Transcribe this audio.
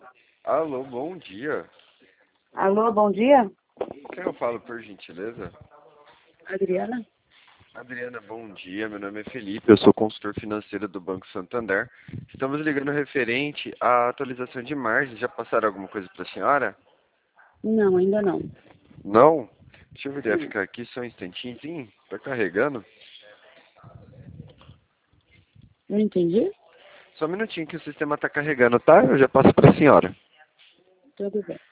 Alô, bom dia. Alô, bom dia? Quem eu falo, por gentileza? Adriana? Adriana, bom dia. Meu nome é Felipe, eu sou consultor financeiro do Banco Santander. Estamos ligando referente à atualização de margens. Já passaram alguma coisa para a senhora? Não, ainda não. Não? Deixa eu verificar aqui só um instantinho. Sim, tá carregando. Não entendi? Só um minutinho que o sistema está carregando, tá? Eu já passo para a senhora. Tudo bem.